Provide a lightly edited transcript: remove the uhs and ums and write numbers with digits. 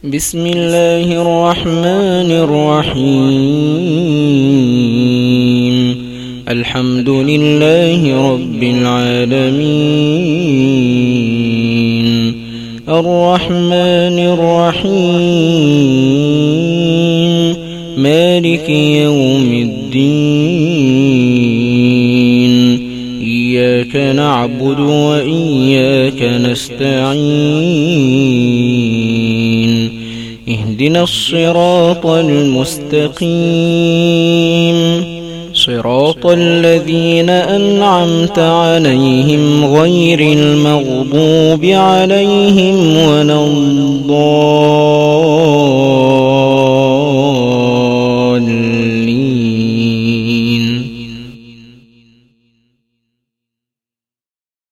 بسم الله الرحمن الرحيم الحمد لله رب العالمين الرحمن الرحيم مالك يوم الدين إياك نعبد وإياك نستعين اهدنا الصراط المستقيم صراط الذين أنعمت عليهم غير المغضوب عليهم ولا الضالين